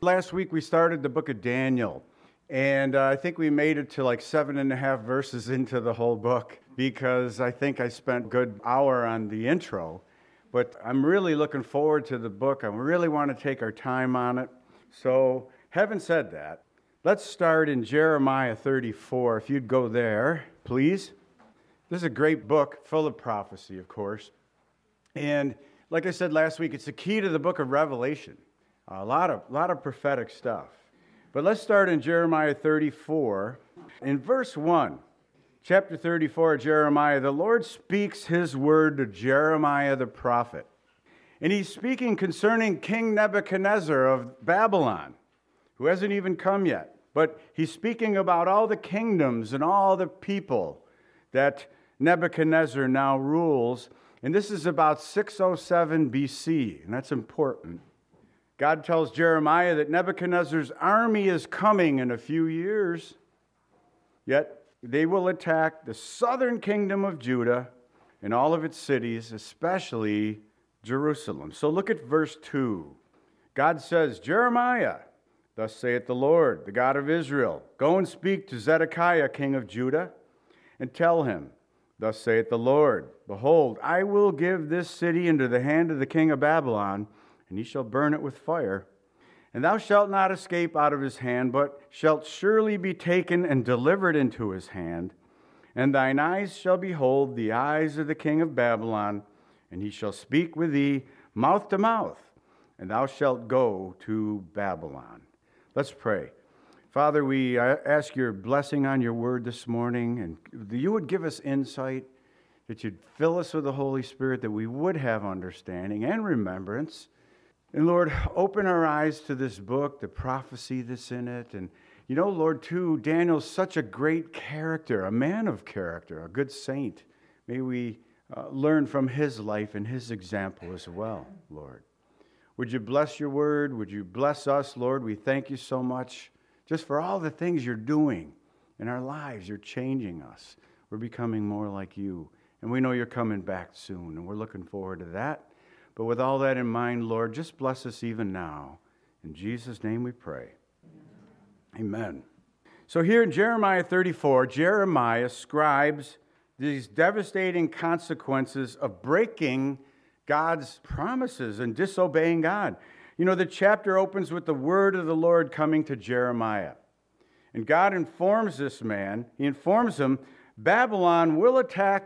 Last week we started the book of Daniel, and I think we made it to like 7.5 verses into the whole book because I think I spent a good hour on the intro. But I'm really looking forward to the book. I really want to take our time on it. So, having said that, let's start in Jeremiah 34. If you'd go there, please. This is a great book, full of prophecy, of course. And like I said last week, it's the key to the book of Revelation. A lot of prophetic stuff. But let's start in Jeremiah 34. In verse 1, chapter 34 of Jeremiah, the Lord speaks his word to Jeremiah the prophet. And he's speaking concerning King Nebuchadnezzar of Babylon, who hasn't even come yet. But he's speaking about all the kingdoms and all the people that Nebuchadnezzar now rules. And this is about 607 BC, and that's important. God tells Jeremiah that Nebuchadnezzar's army is coming in a few years, yet they will attack the southern kingdom of Judah and all of its cities, especially Jerusalem. So look at verse 2. God says, Jeremiah, thus saith the Lord, the God of Israel, go and speak to Zedekiah, king of Judah, and tell him, thus saith the Lord, behold, I will give this city into the hand of the king of Babylon, and he shall burn it with fire. And thou shalt not escape out of his hand, but shalt surely be taken and delivered into his hand. And thine eyes shall behold the eyes of the king of Babylon, and he shall speak with thee mouth to mouth, and thou shalt go to Babylon. Let's pray. Father, we ask your blessing on your word this morning, and that you would give us insight, that you'd fill us with the Holy Spirit, that we would have understanding and remembrance. And Lord, open our eyes to this book, the prophecy that's in it. And you know, Lord, too, Daniel's such a great character, a man of character, a good saint. May we learn from his life and his example as well, Lord. Would you bless your word? Would you bless us, Lord? We thank you so much just for all the things you're doing in our lives. You're changing us. We're becoming more like you. And we know you're coming back soon, and we're looking forward to that. But with all that in mind, Lord, just bless us even now. In Jesus' name we pray. Amen. So here in Jeremiah 34, Jeremiah scribes these devastating consequences of breaking God's promises and disobeying God. You know, the chapter opens with the word of the Lord coming to Jeremiah. And God informs this man, he informs him, Babylon will attack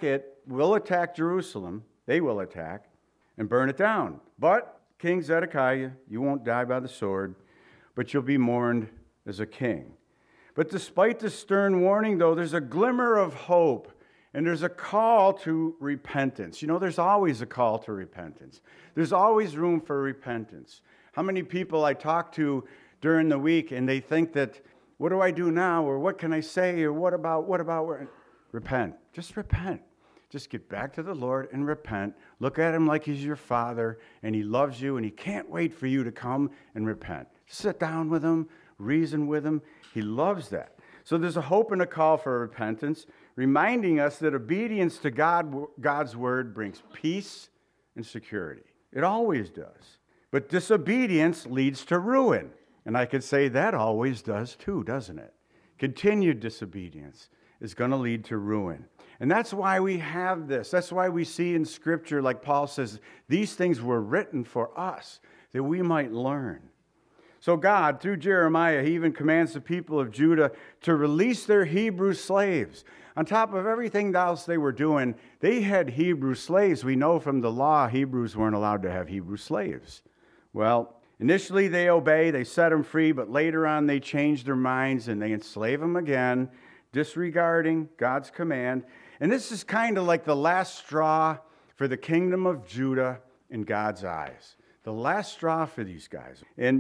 Jerusalem, they will attack, and burn it down. But, King Zedekiah, you won't die by the sword, but you'll be mourned as a king. But despite the stern warning, though, there's a glimmer of hope, and there's a call to repentance. You know, there's always a call to repentance. There's always room for repentance. How many people I talk to during the week, and they think that, what do I do now, or what can I say, or what about? Repent. Just repent. Just get back to the Lord and repent. Look at him like he's your father, and he loves you, and he can't wait for you to come and repent. Sit down with him, reason with him. He loves that. So there's a hope and a call for repentance, reminding us that obedience to God's word brings peace and security. It always does. But disobedience leads to ruin. And I could say that always does too, doesn't it? Continued disobedience is going to lead to ruin. And that's why we have this. That's why we see in Scripture, like Paul says, these things were written for us, that we might learn. So God, through Jeremiah, he even commands the people of Judah to release their Hebrew slaves. On top of everything else they were doing, they had Hebrew slaves. We know from the law, Hebrews weren't allowed to have Hebrew slaves. Well, initially they obey, they set them free, but later on they change their minds and they enslave them again, disregarding God's command. And this is kind of like the last straw for the kingdom of Judah in God's eyes. The last straw for these guys. And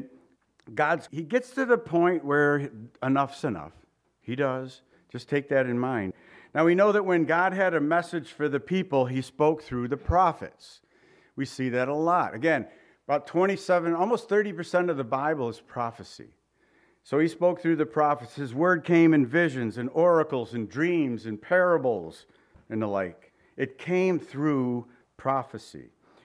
he gets to the point where enough's enough. He does. Just take that in mind. Now we know that when God had a message for the people, he spoke through the prophets. We see that a lot. Again, about 27, almost 30% of the Bible is prophecy. So he spoke through the prophets. His word came in visions and oracles and dreams and parables and the like. It came through prophecy.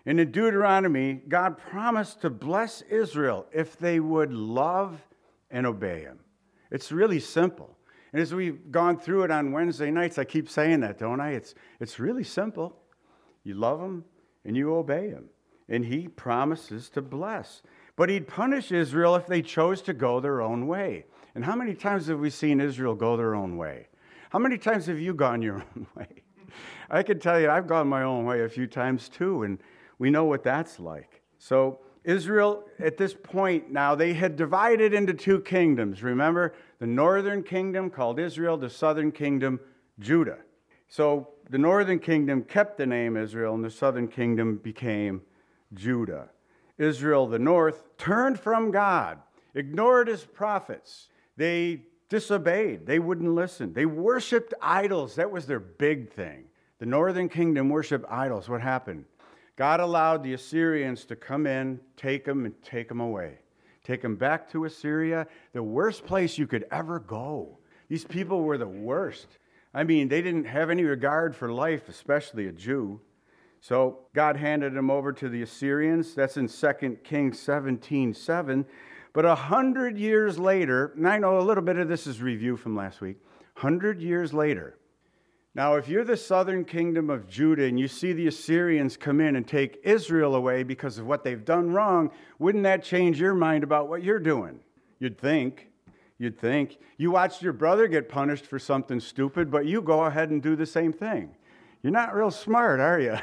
And in Deuteronomy, God promised to bless Israel if they would love and obey him. It's really simple. And as we've gone through it on Wednesday nights, I keep saying that, don't I? It's really simple. You love him and you obey him. And he promises to bless. But he'd punish Israel if they chose to go their own way. And how many times have we seen Israel go their own way? How many times have you gone your own way? I can tell you, I've gone my own way a few times too, and we know what that's like. So Israel, at this point now, they had divided into two kingdoms. Remember, the northern kingdom called Israel, the southern kingdom, Judah. So the northern kingdom kept the name Israel, and the southern kingdom became Judah. Israel, the north, turned from God, ignored his prophets. They disobeyed. They wouldn't listen. They worshiped idols. That was their big thing. The northern kingdom worshiped idols. What happened? God allowed the Assyrians to come in, take them, and take them away. Take them back to Assyria, the worst place you could ever go. These people were the worst. I mean, they didn't have any regard for life, especially a Jew. So God handed them over to the Assyrians. That's in 2 Kings 17:7. But 100 years later, and I know a little bit of this is review from last week, 100 years later. Now, if you're the southern kingdom of Judah and you see the Assyrians come in and take Israel away because of what they've done wrong, wouldn't that change your mind about what you're doing? You'd think. You watched your brother get punished for something stupid, but you go ahead and do the same thing. You're not real smart, are you?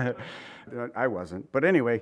I wasn't. But anyway,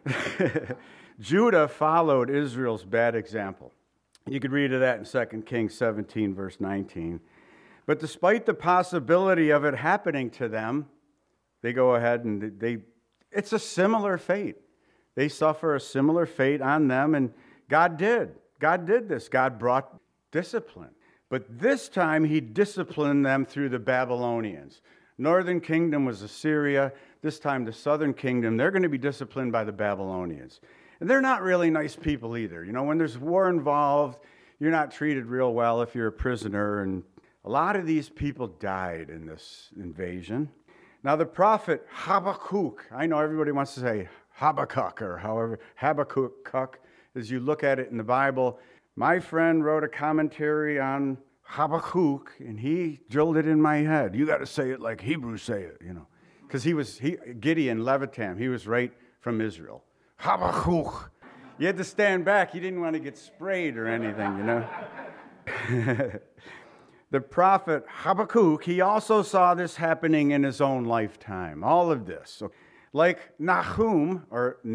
Judah followed Israel's bad example. You could read of that in 2 Kings 17, verse 19. But despite the possibility of it happening to them, they go ahead and it's a similar fate. They suffer a similar fate on them, and God did. God did this. God brought discipline. But this time, he disciplined them through the Babylonians. Northern kingdom was Assyria. This time, the southern kingdom, they're going to be disciplined by the Babylonians. And they're not really nice people either. You know, when there's war involved, you're not treated real well if you're a prisoner, and a lot of these people died in this invasion. Now, the prophet Habakkuk, I know everybody wants to say Habakkuk or however, Habakkuk, as you look at it in the Bible. My friend wrote a commentary on Habakkuk, and he drilled it in my head. You got to say it like Hebrews say it, you know. Because Gideon, Levitam, he was right from Israel. Habakkuk. You had to stand back. You didn't want to get sprayed or anything, you know. The prophet Habakkuk, he also saw this happening in his own lifetime. All of this. So, like Nahum,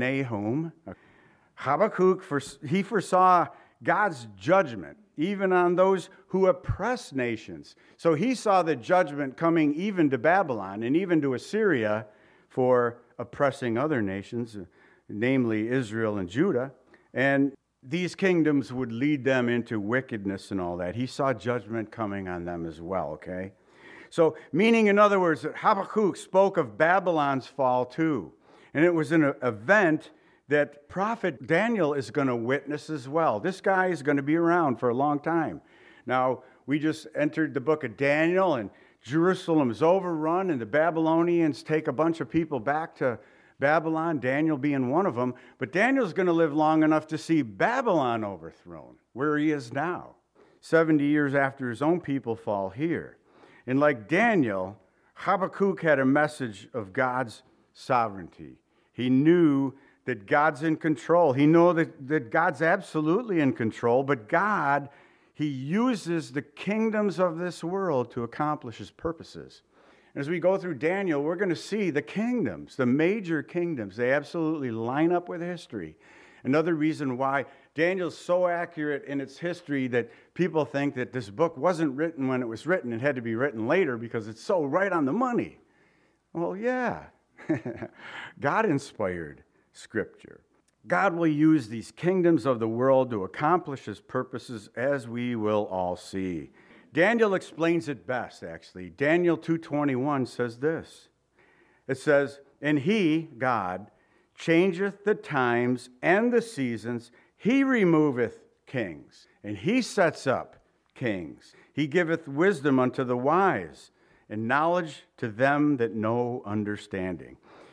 Habakkuk, he foresaw God's judgment, even on those who oppress nations. So he saw the judgment coming even to Babylon and even to Assyria for oppressing other nations, namely Israel and Judah. And these kingdoms would lead them into wickedness and all that. He saw judgment coming on them as well, okay? So, meaning, in other words, that Habakkuk spoke of Babylon's fall too. And it was an event that prophet Daniel is going to witness as well. This guy is going to be around for a long time. Now, we just entered the book of Daniel, and Jerusalem's overrun, and the Babylonians take a bunch of people back to Babylon, Daniel being one of them. But Daniel's going to live long enough to see Babylon overthrown, where he is now, 70 years after his own people fall here. And like Daniel, Habakkuk had a message of God's sovereignty. He knew that God's in control. He knew that God's absolutely in control, but God, he uses the kingdoms of this world to accomplish his purposes. As we go through Daniel, we're going to see the kingdoms, the major kingdoms. They absolutely line up with history. Another reason why Daniel's so accurate in its history that people think that this book wasn't written when it was written. It had to be written later because it's so right on the money. Well, yeah. God inspired Scripture. God will use these kingdoms of the world to accomplish his purposes, as we will all see. Daniel explains it best, actually. Daniel 2:21 says this. It says, "And he, God, changeth the times and the seasons. He removeth kings, and he sets up kings. He giveth wisdom unto the wise, and knowledge to them that know understanding."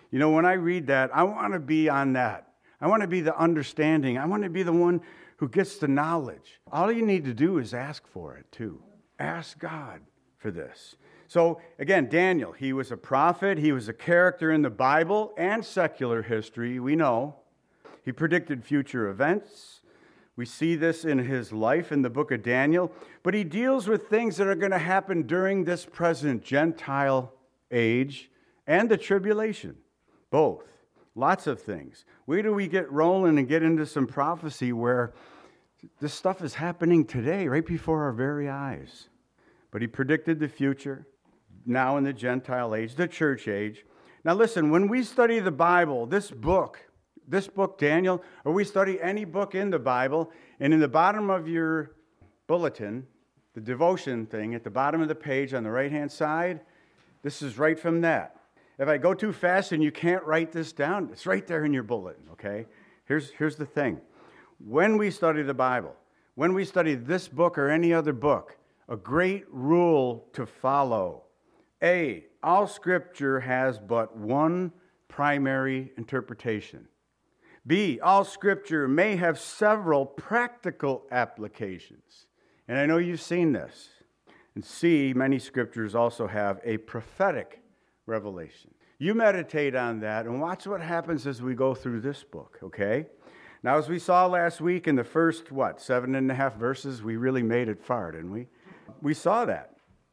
You know, when I read that, I want to be on that. I want to be the understanding. I want to be the one who gets the knowledge. All you need to do is ask for it, too. Ask God for this. So, again, Daniel, he was a prophet. He was a character in the Bible and secular history, we know. He predicted future events. We see this in his life in the book of Daniel. But he deals with things that are going to happen during this present Gentile age and the tribulation. Both. Lots of things. Where do we get rolling and get into some prophecy where this stuff is happening today, right before our very eyes? But he predicted the future, now in the Gentile age, the church age. Now listen, when we study the Bible, this book, Daniel, or we study any book in the Bible, and in the bottom of your bulletin, the devotion thing, at the bottom of the page on the right-hand side, this is right from that. If I go too fast and you can't write this down, it's right there in your bulletin, okay? Here's the thing. When we study the Bible, when we study this book or any other book, a great rule to follow. A, all Scripture has but one primary interpretation. B, all Scripture may have several practical applications. And I know you've seen this. And C, many Scriptures also have a prophetic revelation. You meditate on that and watch what happens as we go through this book, okay? Now, as we saw last week in the first, 7.5 verses, we really made it far, didn't we? We saw that.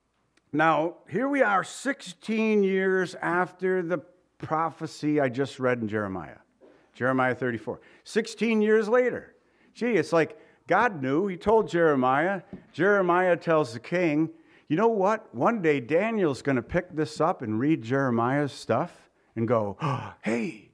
Now, here we are 16 years after the prophecy I just read in Jeremiah 34. 16 years later. Gee, it's like God knew. He told Jeremiah. Jeremiah tells the king, you know what? One day Daniel's going to pick this up and read Jeremiah's stuff and go, oh, hey,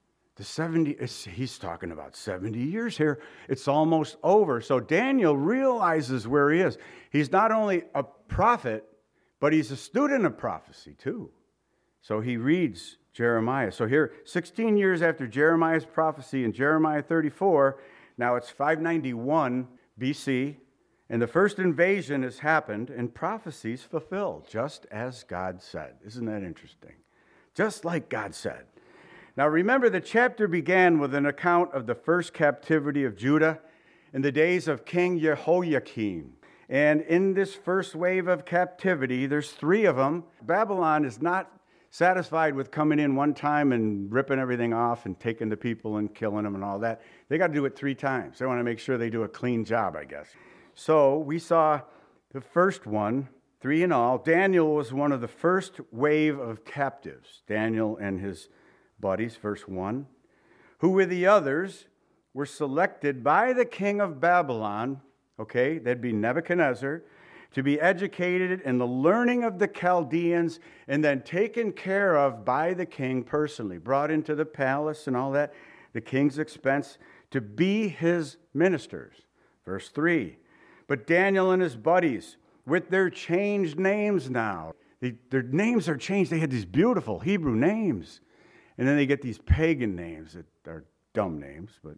he's talking about 70 years here. It's almost over. So Daniel realizes where he is. He's not only a prophet, but he's a student of prophecy too. So he reads Jeremiah. So here, 16 years after Jeremiah's prophecy in Jeremiah 34, now it's 591 BC, and the first invasion has happened, and prophecies fulfilled, just as God said. Isn't that interesting? Just like God said. Now remember, the chapter began with an account of the first captivity of Judah in the days of King Jehoiakim. And in this first wave of captivity, there's 3 of them. Babylon is not satisfied with coming in one time and ripping everything off and taking the people and killing them and all that. They got to do it 3 times. They want to make sure they do a clean job, I guess. So we saw the first one, 3 in all. Daniel was one of the first wave of captives. Daniel and his buddies, verse 1, who with the others were selected by the king of Babylon, okay, that'd be Nebuchadnezzar, to be educated in the learning of the Chaldeans and then taken care of by the king personally, brought into the palace and all that, the king's expense, to be his ministers. Verse 3, but Daniel and his buddies, with their changed names now, their names are changed. They had these beautiful Hebrew names. And then they get these pagan names that are dumb names, but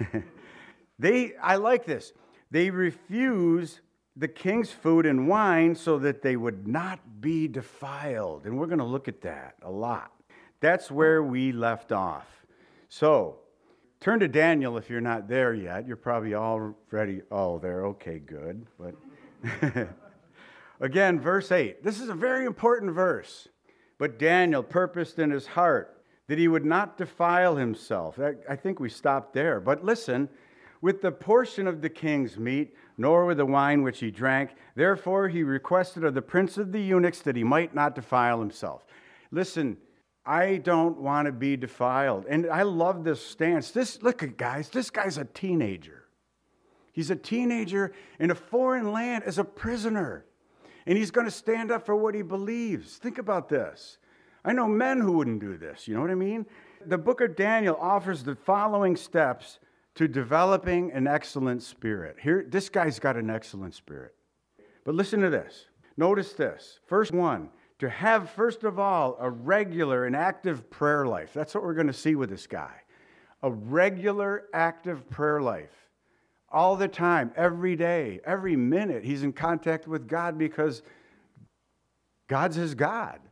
I like this. They refuse the king's food and wine so that they would not be defiled. And we're going to look at that a lot. That's where we left off. So, turn to Daniel if you're not there yet. You're probably already, there. Okay, good. But again, verse 8. This is a very important verse. But Daniel purposed in his heart that he would not defile himself. I think we stopped there. But listen, with the portion of the king's meat, nor with the wine which he drank. Therefore he requested of the prince of the eunuchs that he might not defile himself. Listen, I don't want to be defiled. And I love this stance. Look at guys, this guy's a teenager. He's a teenager in a foreign land as a prisoner. And he's going to stand up for what he believes. Think about this. I know men who wouldn't do this. You know what I mean? The book of Daniel offers the following steps to developing an excellent spirit. Here, this guy's got an excellent spirit. But listen to this. Notice this. First one, to have, first of all, a regular and active prayer life. That's what we're going to see with this guy. A regular, active prayer life. All the time, every day, every minute, he's in contact with God because God's his God.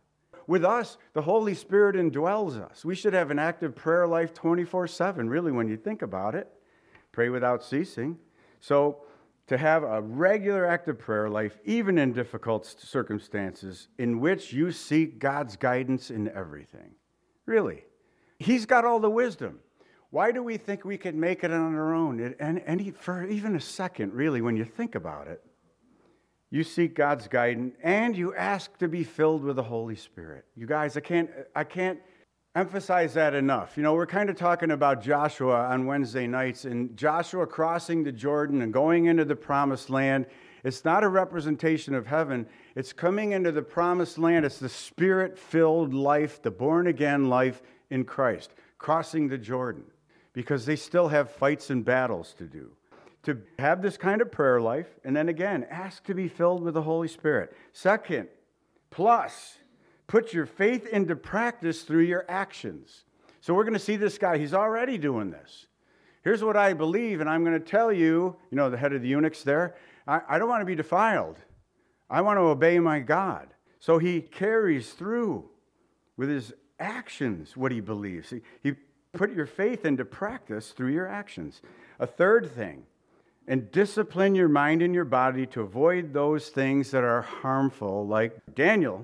with us, the Holy Spirit indwells us. We should have an active prayer life 24/7, really, when you think about it. Pray without ceasing. So to have a regular active prayer life, even in difficult circumstances, in which you seek God's guidance in everything. Really. He's got all the wisdom. Why do we think we can make it on our own? And for even a second, really, when you think about it, you seek God's guidance and you ask to be filled with the Holy Spirit. You guys, I can't emphasize that enough. You know, we're kind of talking about Joshua on Wednesday nights, and Joshua crossing the Jordan and going into the promised land. It's not a representation of heaven. It's coming into the promised land. It's the Spirit-filled life, the born-again life in Christ, crossing the Jordan, because they still have fights and battles to do. To have this kind of prayer life, and then again, ask to be filled with the Holy Spirit. Second, plus, put your faith into practice through your actions. So we're going to see this guy. He's already doing this. Here's what I believe, and I'm going to tell you, the head of the eunuchs there, I don't want to be defiled. I want to obey my God. So he carries through with his actions what he believes. He put your faith into practice through your actions. A third thing, and discipline your mind and your body to avoid those things that are harmful, like Daniel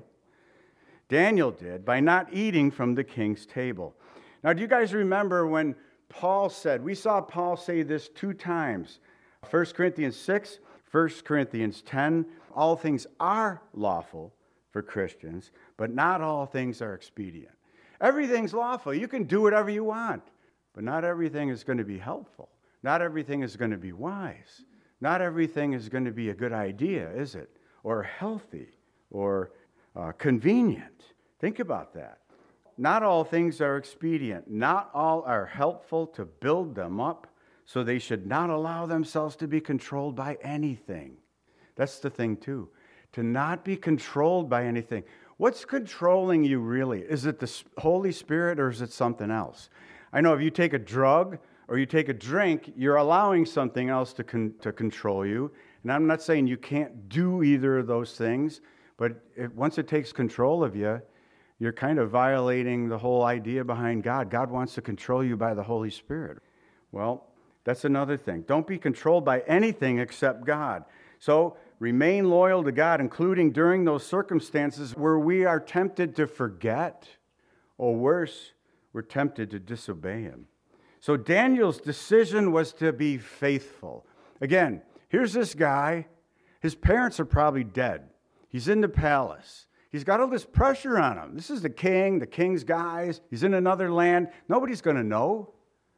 did by not eating from the king's table. Now, do you guys remember when Paul said, we saw Paul say this 2 times, 1 Corinthians 6, 1 Corinthians 10, all things are lawful for Christians, but not all things are expedient. Everything's lawful. You can do whatever you want, but not everything is going to be helpful. Not everything is going to be wise. Not everything is going to be a good idea, is it? Or healthy, or convenient. Think about that. Not all things are expedient. Not all are helpful to build them up, so they should not allow themselves to be controlled by anything. That's the thing, too. To not be controlled by anything. What's controlling you, really? Is it the Holy Spirit, or is it something else? I know if you take a drug or you take a drink, you're allowing something else to control you. And I'm not saying you can't do either of those things, but once it takes control of you, you're kind of violating the whole idea behind God. God wants to control you by the Holy Spirit. Well, that's another thing. Don't be controlled by anything except God. So remain loyal to God, including during those circumstances where we are tempted to forget, or worse, we're tempted to disobey Him. So Daniel's decision was to be faithful. Again, here's this guy. His parents are probably dead. He's in the palace. He's got all this pressure on him. This is the king's guys. He's in another land. Nobody's going to know.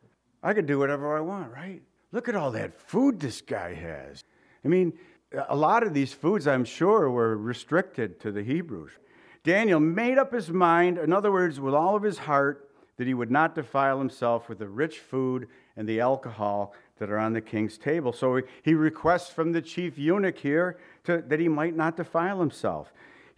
I could do whatever I want, right? Look at all that food this guy has. I mean, a lot of these foods, I'm sure, were restricted to the Hebrews. Daniel made up his mind, in other words, with all of his heart, that he would not defile himself with the rich food and the alcohol that are on the king's table. So he requests from the chief eunuch here that he might not defile himself.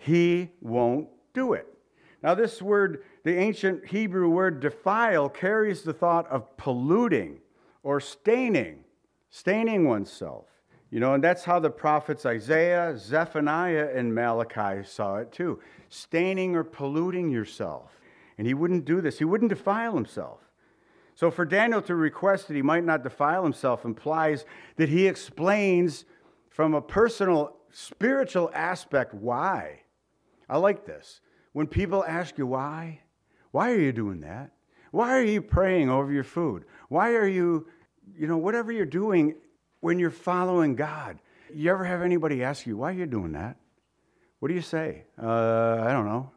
He won't do it. Now this word, the ancient Hebrew word defile, carries the thought of polluting or staining oneself. And that's how the prophets Isaiah, Zephaniah, and Malachi saw it too. Staining or polluting yourself. And he wouldn't do this. He wouldn't defile himself. So for Daniel to request that he might not defile himself implies that he explains from a personal, spiritual aspect why. I like this. When people ask you why are you doing that? Why are you praying over your food? Why are you, whatever you're doing when you're following God? You ever have anybody ask you, why are you doing that? What do you say? I don't know.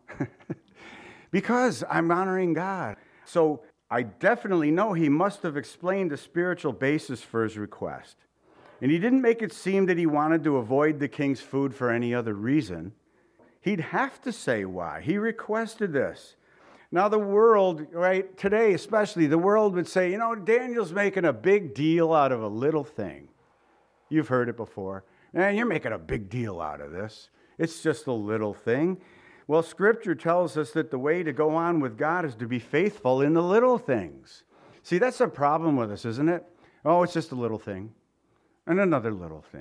Because I'm honoring God. So I definitely know he must have explained the spiritual basis for his request. And he didn't make it seem that he wanted to avoid the king's food for any other reason. He'd have to say why. He requested this. Now the world, right, today especially, the world would say, Daniel's making a big deal out of a little thing. You've heard it before. Man, you're making a big deal out of this. It's just a little thing. Well, Scripture tells us that the way to go on with God is to be faithful in the little things. See, that's a problem with us, isn't it? Oh, it's just a little thing, and another little thing,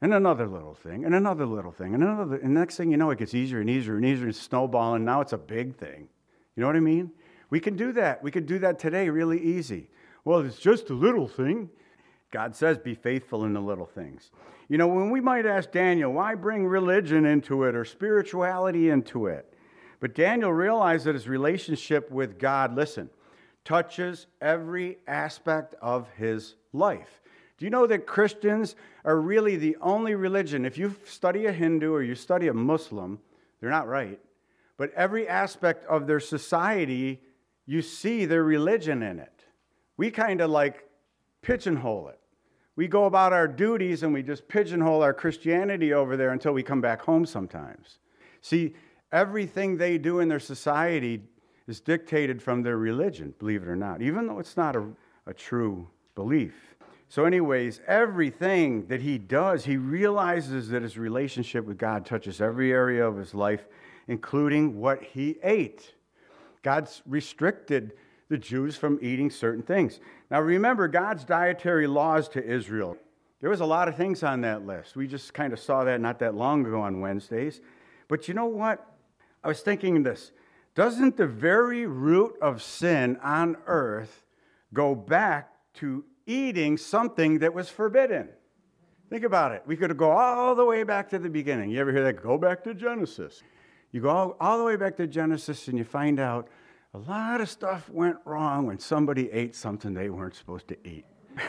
and another little thing, and another little thing, and another. And next thing you know, it gets easier and easier and easier, and snowballing. Now it's a big thing. You know what I mean? We can do that. We could do that today really easy. Well, it's just a little thing. God says, be faithful in the little things. You know, when we might ask Daniel, why bring religion into it or spirituality into it? But Daniel realized that his relationship with God, listen, touches every aspect of his life. Do you know that Christians are really the only religion? If you study a Hindu or you study a Muslim, they're not right. But every aspect of their society, you see their religion in it. We kind of like pigeonhole it. We go about our duties and we just pigeonhole our Christianity over there until we come back home sometimes. See, everything they do in their society is dictated from their religion, believe it or not, even though it's not a true belief. So anyways, everything that he does, he realizes that his relationship with God touches every area of his life, including what he ate. God's restricted the Jews from eating certain things. Now remember, God's dietary laws to Israel. There was a lot of things on that list. We just kind of saw that not that long ago on Wednesdays. But you know what? I was thinking this. Doesn't the very root of sin on earth go back to eating something that was forbidden? Think about it. We could go all the way back to the beginning. You ever hear that? Go back to Genesis. You go all the way back to Genesis and you find out a lot of stuff went wrong when somebody ate something they weren't supposed to eat.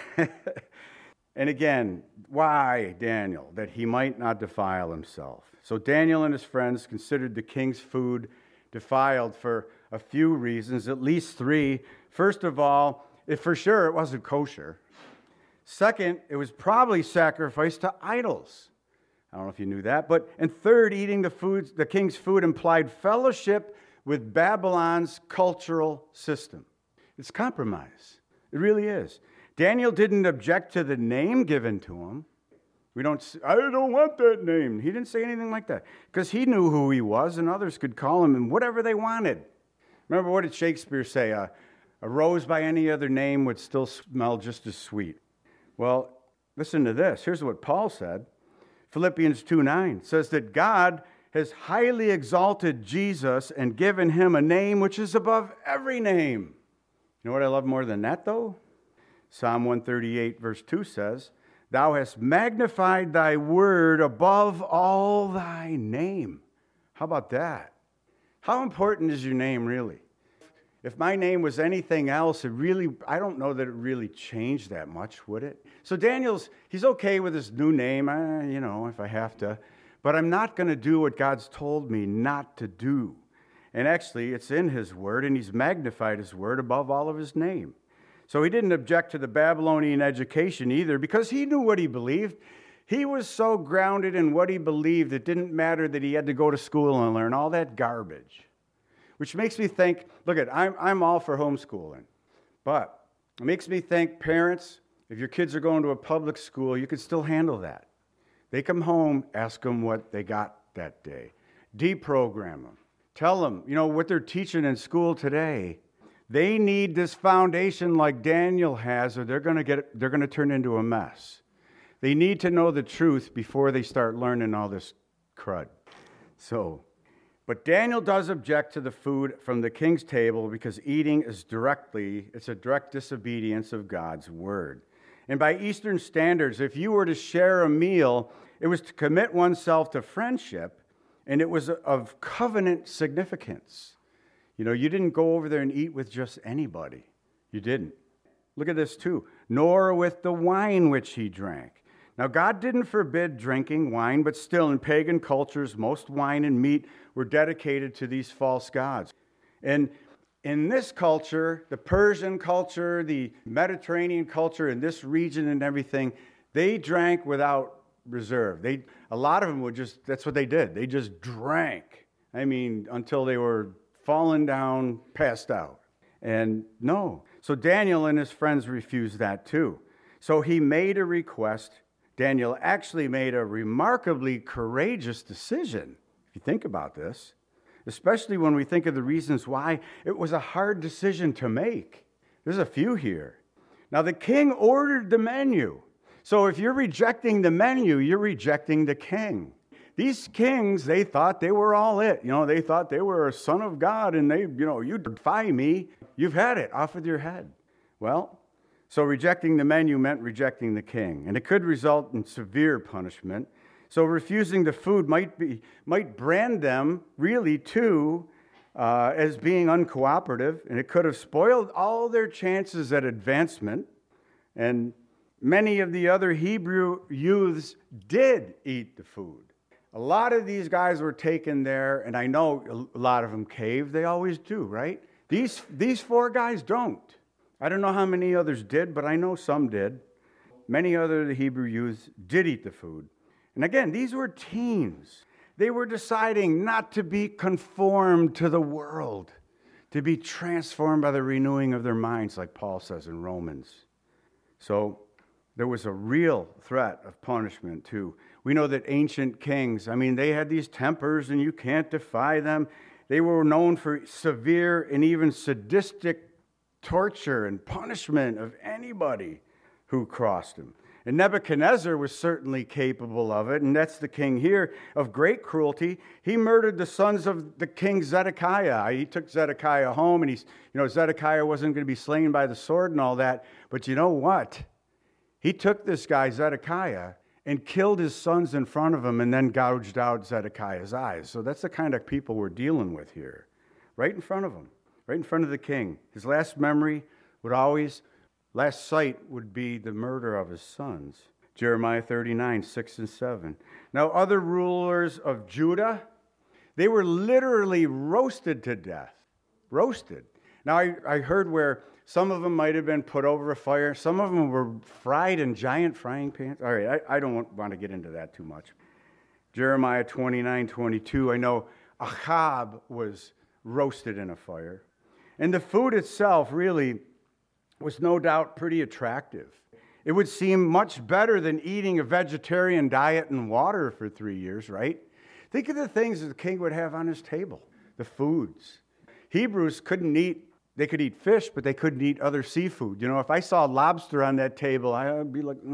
And again, why Daniel? That he might not defile himself. So Daniel and his friends considered the king's food defiled for a few reasons, at least three. First of all, for sure it wasn't kosher. Second, it was probably sacrificed to idols. I don't know if you knew that. And third, eating the king's food implied fellowship with Babylon's cultural system. It's compromise. It really is. Daniel didn't object to the name given to him. I don't want that name. He didn't say anything like that because he knew who he was and others could call him and whatever they wanted. Remember, what did Shakespeare say? A rose by any other name would still smell just as sweet. Well, listen to this. Here's what Paul said. Philippians 2:9 says that God has highly exalted Jesus and given him a name which is above every name. You know what I love more than that, though? Psalm 138, verse 2 says, Thou hast magnified thy word above all thy name. How about that? How important is your name, really? If my name was anything else, I don't know that it really changed that much, would it? So he's okay with his new name, if I have to. But I'm not going to do what God's told me not to do. And actually, it's in his word, and he's magnified his word above all of his name. So he didn't object to the Babylonian education either, because he knew what he believed. He was so grounded in what he believed, it didn't matter that he had to go to school and learn all that garbage. Which makes me think, I'm all for homeschooling. But it makes me think, parents, if your kids are going to a public school, you can still handle that. They come home, ask them what they got that day. Deprogram them. Tell them, what they're teaching in school today. They need this foundation like Daniel has, or they're going to turn into a mess. They need to know the truth before they start learning all this crud. But Daniel does object to the food from the king's table because eating it's a direct disobedience of God's word. And by Eastern standards, if you were to share a meal, it was to commit oneself to friendship, and it was of covenant significance. You didn't go over there and eat with just anybody. You didn't. Look at this too. Nor with the wine which he drank. Now, God didn't forbid drinking wine, but still in pagan cultures, most wine and meat were dedicated to these false gods. And in this culture, the Persian culture, the Mediterranean culture, in this region and everything, they drank without reserve. A lot of them that's what they did. They just drank. Until they were fallen down, passed out. And no. So Daniel and his friends refused that too. So he made a request. Daniel actually made a remarkably courageous decision, if you think about this, especially when we think of the reasons why it was a hard decision to make. There's a few here. Now, the king ordered the menu. So if you're rejecting the menu, you're rejecting the king. These kings, they thought they were all it. They thought they were a son of God, and you defy me, you've had it, off with your head. Well, so rejecting the menu meant rejecting the king, and it could result in severe punishment. So refusing the food might brand them really too as being uncooperative, and it could have spoiled all their chances at advancement. And many of the other Hebrew youths did eat the food. A lot of these guys were taken there, and I know a lot of them caved. They always do, right? These 4 guys don't. I don't know how many others did, but I know some did. Many other Hebrew youths did eat the food. And again, these were teens. They were deciding not to be conformed to the world, to be transformed by the renewing of their minds, like Paul says in Romans. So there was a real threat of punishment, too. We know that ancient kings, they had these tempers, and you can't defy them. They were known for severe and even sadistic torture and punishment of anybody who crossed them. And Nebuchadnezzar was certainly capable of it, and that's the king here, of great cruelty. He murdered the sons of the king Zedekiah. He took Zedekiah home, and Zedekiah wasn't going to be slain by the sword and all that. But you know what? He took this guy, Zedekiah, and killed his sons in front of him and then gouged out Zedekiah's eyes. So that's the kind of people we're dealing with here. Right in front of him, right in front of the king. His last sight would be the murder of his sons. Jeremiah 39, 6 and 7. Now, other rulers of Judah, they were literally roasted to death. Roasted. Now, I heard where some of them might have been put over a fire. Some of them were fried in giant frying pans. All right, I don't want to get into that too much. Jeremiah 29, 22. I know Ahab was roasted in a fire. And the food itself really was no doubt pretty attractive. It would seem much better than eating a vegetarian diet and water for 3 years, right? Think of the things that the king would have on his table, the foods. Hebrews they could eat fish, but they couldn't eat other seafood. If I saw lobster on that table, I'd be like,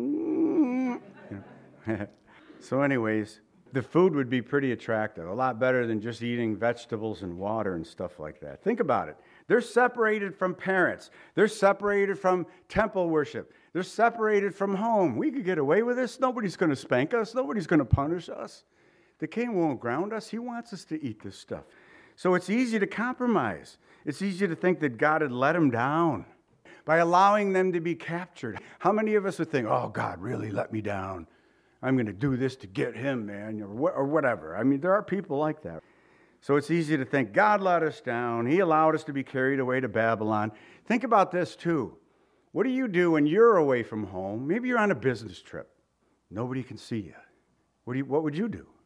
So anyways, the food would be pretty attractive, a lot better than just eating vegetables and water and stuff like that. Think about it. They're separated from parents. They're separated from temple worship. They're separated from home. We could get away with this. Nobody's going to spank us. Nobody's going to punish us. The king won't ground us. He wants us to eat this stuff. So it's easy to compromise. It's easy to think that God had let them down by allowing them to be captured. How many of us would think, oh, God really let me down. I'm going to do this to get him, man, or whatever. There are people like that. So it's easy to think, God let us down. He allowed us to be carried away to Babylon. Think about this, too. What do you do when you're away from home? Maybe you're on a business trip. Nobody can see you. What would you do?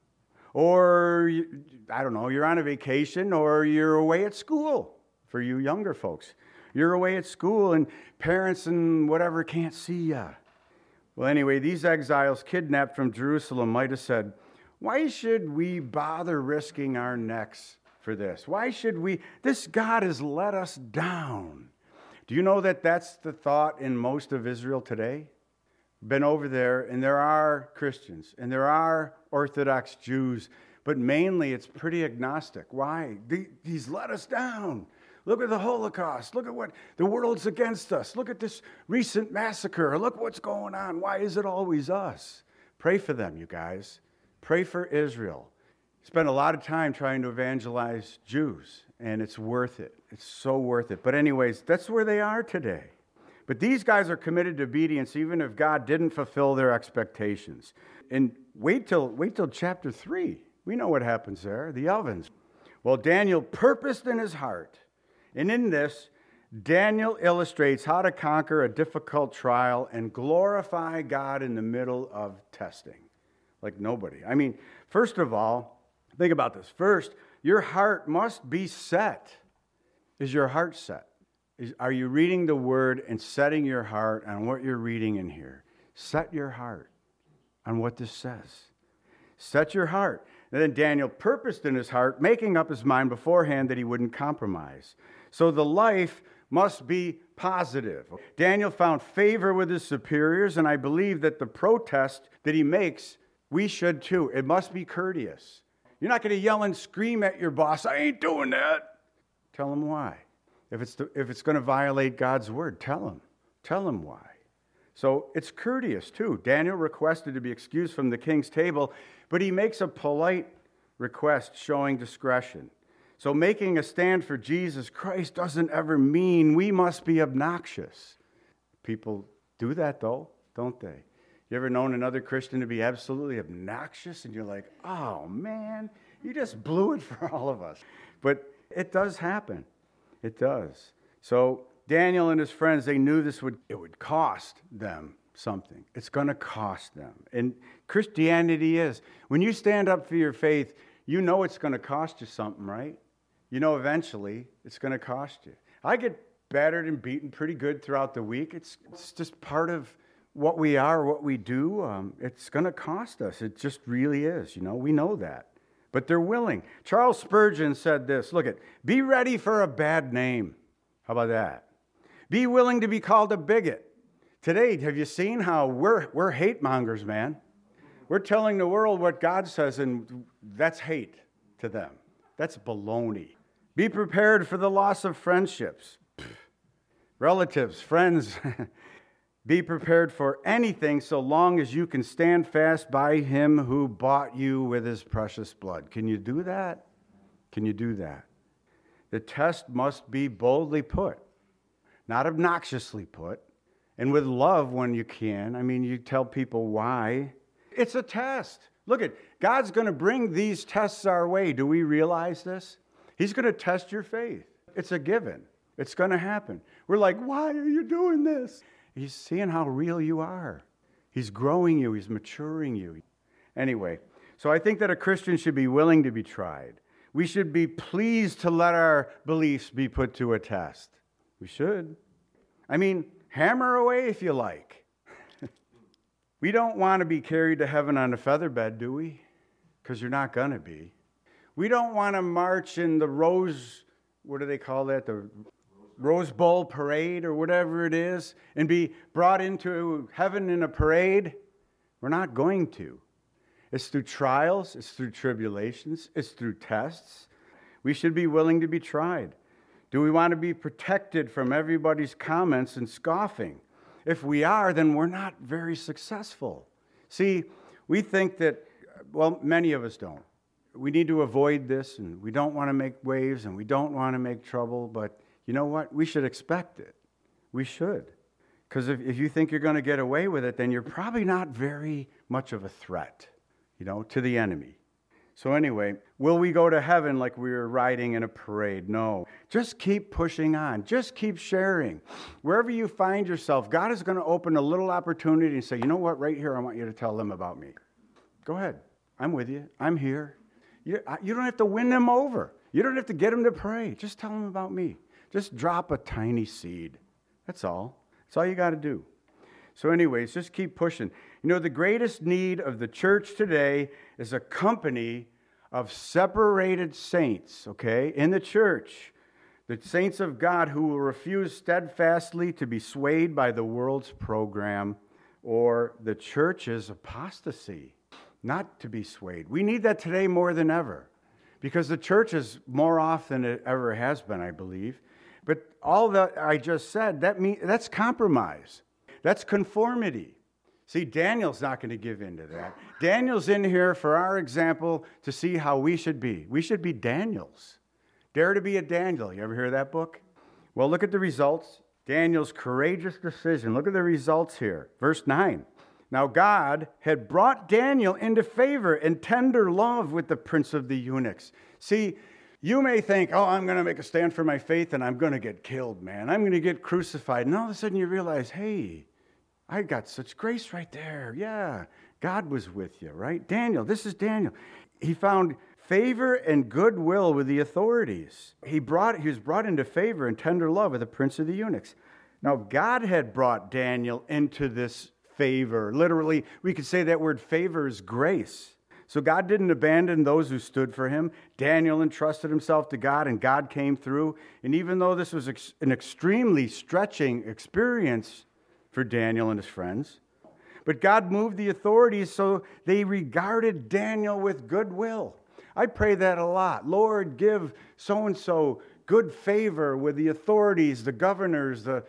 Or, I don't know, you're on a vacation or you're away at school for you younger folks. You're away at school and parents and whatever can't see you. Well, anyway, these exiles kidnapped from Jerusalem might have said, why should we bother risking our necks for this? Why should we? This God has let us down. Do you know that that's the thought in most of Israel today? Been over there, and there are Christians, and there are Orthodox Jews, but mainly it's pretty agnostic. Why? He's let us down. Look at the Holocaust. Look at what the world's against us. Look at this recent massacre. Look what's going on. Why is it always us? Pray for them, you guys. Pray for Israel. Spend a lot of time trying to evangelize Jews, and it's worth it. It's so worth it. But anyways, that's where they are today. But these guys are committed to obedience even if God didn't fulfill their expectations. And wait till chapter 3. We know what happens there, the ovens. Well, Daniel purposed in his heart. And in this, Daniel illustrates how to conquer a difficult trial and glorify God in the middle of testing. Like nobody. First of all, think about this. First, your heart must be set. Is your heart set? Are you reading the Word and setting your heart on what you're reading in here? Set your heart on what this says. Set your heart. And then Daniel purposed in his heart, making up his mind beforehand that he wouldn't compromise. So the life must be positive. Daniel found favor with his superiors, and I believe that the protest that he makes, we should too. It must be courteous. You're not going to yell and scream at your boss, I ain't doing that. Tell him why. If it's going to violate God's word, tell him. Tell him why. So it's courteous too. Daniel requested to be excused from the king's table, but he makes a polite request showing discretion. So making a stand for Jesus Christ doesn't ever mean we must be obnoxious. People do that though, don't they? You ever known another Christian to be absolutely obnoxious and you're like, oh man, you just blew it for all of us. But it does happen. It does. So Daniel and his friends, they knew it would cost them something. It's going to cost them. And Christianity is. When you stand up for your faith, you know it's going to cost you something, right? You know eventually it's going to cost you. I get battered and beaten pretty good throughout the week. It's just part of what we are, what we do. It's going to cost us. It just really is. We know that. But they're willing. Charles Spurgeon said this, look be ready for a bad name. How about that? Be willing to be called a bigot. Today, have you seen how we're hate mongers, man? We're telling the world what God says, and that's hate to them. That's baloney. Be prepared for the loss of friendships. Relatives, friends, be prepared for anything so long as you can stand fast by him who bought you with his precious blood. Can you do that? Can you do that? The test must be boldly put, not obnoxiously put, and with love when you can. I mean, you tell people why. It's a test. Look God's going to bring these tests our way. Do we realize this? He's going to test your faith. It's a given. It's going to happen. We're like, why are you doing this? He's seeing how real you are. He's growing you. He's maturing you. Anyway, so I think that a Christian should be willing to be tried. We should be pleased to let our beliefs be put to a test. We should. I mean, hammer away if you like. We don't want to be carried to heaven on a feather bed, do we? Because you're not going to be. We don't want to march in the what do they call that? The Rose Bowl parade or whatever it is, and be brought into heaven in a parade. We're not going to. It's through trials, it's through tribulations, it's through tests. We should be willing to be tried. Do we want to be protected from everybody's comments and scoffing? If we are, then we're not very successful. See, we think that, many of us don't. We need to avoid this, and we don't want to make waves, and we don't want to make trouble, but you know what? We should expect it. We should. Because if you think you're going to get away with it, then you're probably not very much of a threat, to the enemy. So anyway, will we go to heaven like we were riding in a parade? No. Just keep pushing on. Just keep sharing. Wherever you find yourself, God is going to open a little opportunity and say, you know what, right here, I want you to tell them about me. Go ahead. I'm with you. I'm here. You don't have to win them over. You don't have to get them to pray. Just tell them about me. Just drop a tiny seed. That's all. That's all you got to do. So anyways, just keep pushing. The greatest need of the church today is a company of separated saints, okay, in the church. The saints of God who will refuse steadfastly to be swayed by the world's program or the church's apostasy, not to be swayed. We need that today more than ever because the church is more off than it ever has been, I believe. But all that I just said, that's compromise. That's conformity. See, Daniel's not going to give in to that. Daniel's in here for our example to see how we should be. We should be Daniels. Dare to be a Daniel. You ever hear that book? Well, look at the results. Daniel's courageous decision. Look at the results here. Verse 9. Now God had brought Daniel into favor and tender love with the prince of the eunuchs. See, you may think, I'm going to make a stand for my faith and I'm going to get killed, man. I'm going to get crucified. And all of a sudden you realize, hey, I got such grace right there. Yeah, God was with you, right? Daniel, this is Daniel. He found favor and goodwill with the authorities. He was brought into favor and tender love with the prince of the eunuchs. Now, God had brought Daniel into this favor. Literally, we could say that word favor is grace. So God didn't abandon those who stood for him. Daniel entrusted himself to God, and God came through. And even though this was an extremely stretching experience for Daniel and his friends, but God moved the authorities so they regarded Daniel with goodwill. I pray that a lot. Lord, give so-and-so good favor with the authorities, the governors, the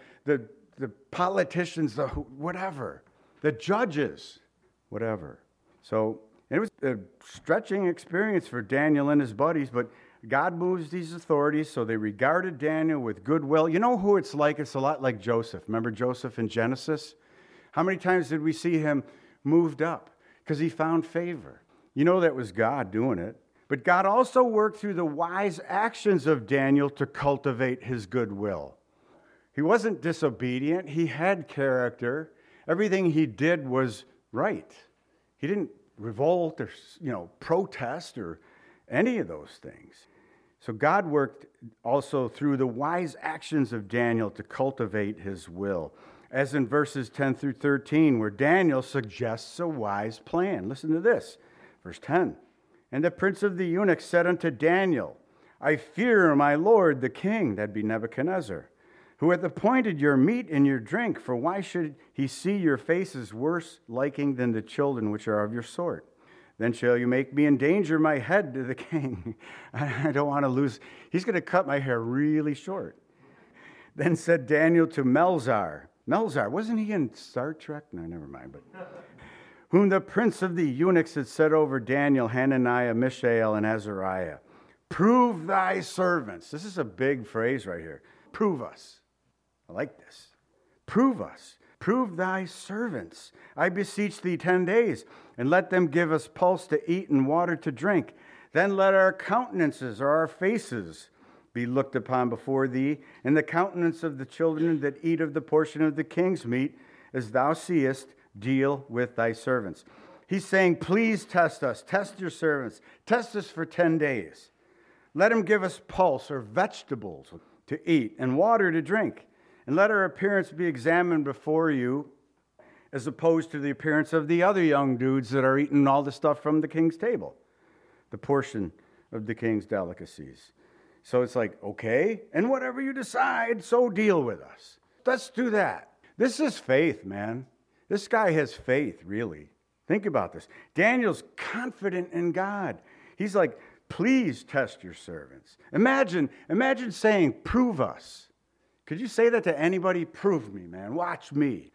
politicians, the whatever, the judges, whatever. So it was a stretching experience for Daniel and his buddies, but God moves these authorities so they regarded Daniel with goodwill. You know who it's like? It's a lot like Joseph. Remember Joseph in Genesis? How many times did we see him moved up? Because he found favor. You know that was God doing it. But God also worked through the wise actions of Daniel to cultivate his goodwill. He wasn't disobedient. He had character. Everything he did was right. He didn't revolt or, protest or any of those things. So God worked also through the wise actions of Daniel to cultivate his will. As in verses 10 through 13, where Daniel suggests a wise plan. Listen to this, verse 10. And the prince of the eunuchs said unto Daniel, I fear my lord the king, that'd be Nebuchadnezzar, who hath appointed your meat and your drink, for why should he see your faces worse liking than the children which are of your sort? Then shall you make me endanger my head to the king. I don't want to lose. He's going to cut my hair really short. Then said Daniel to Melzar, wasn't he in Star Trek? No, never mind. But whom the prince of the eunuchs had set over Daniel, Hananiah, Mishael, and Azariah. Prove thy servants. This is a big phrase right here. Prove us. I like this. Prove us. Prove thy servants. I beseech thee 10 days, and let them give us pulse to eat and water to drink. Then let our countenances or our faces be looked upon before thee, and the countenance of the children that eat of the portion of the king's meat, as thou seest, deal with thy servants. He's saying, please test us, test your servants, test us for 10 days. Let them give us pulse or vegetables to eat and water to drink, and let our appearance be examined before you, as opposed to the appearance of the other young dudes that are eating all the stuff from the king's table, the portion of the king's delicacies. So it's like, okay, and whatever you decide, so deal with us. Let's do that. This is faith, man. This guy has faith, really. Think about this. Daniel's confident in God. He's like, please test your servants. Imagine saying, prove us. Could you say that to anybody? Prove me, man. Watch me.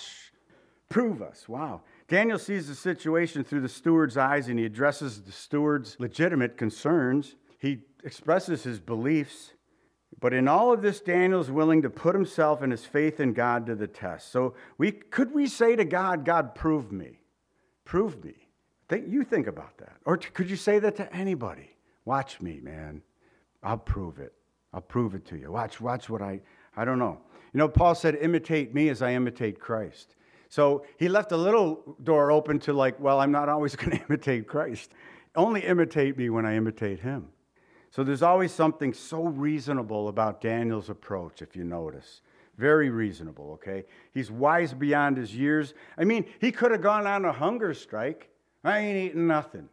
Prove us. Wow. Daniel sees the situation through the steward's eyes, and he addresses the steward's legitimate concerns. He expresses his beliefs, but in all of this, Daniel's willing to put himself and his faith in God to the test. So could we say to God, God, prove me? Prove me. You think about that. Or could you say that to anybody? Watch me, man. I'll prove it. I'll prove it to you. Watch what I don't know. Paul said, imitate me as I imitate Christ. So he left a little door open to I'm not always going to imitate Christ. Only imitate me when I imitate him. So there's always something so reasonable about Daniel's approach, if you notice. Very reasonable, okay? He's wise beyond his years. I mean, he could have gone on a hunger strike. I ain't eating nothing.